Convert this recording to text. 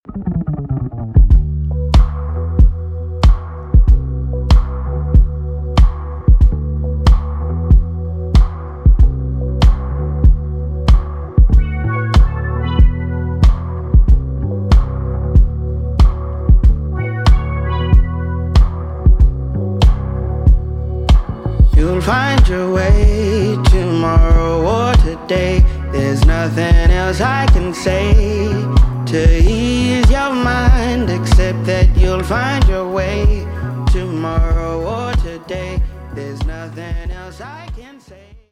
You'll find your way tomorrow or today. There's nothing else I can say to ease your mind, except that you'll find your way tomorrow or today. There's nothing else I can